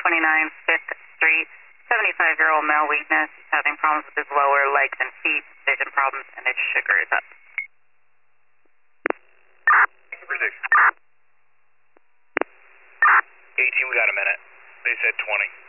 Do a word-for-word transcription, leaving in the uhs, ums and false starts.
twenty-nine Fifth Street, seventy-five-year-old male weakness, having problems with his lower legs and feet, vision problems, and his sugar is up. eighteen, we got a minute. They said twenty.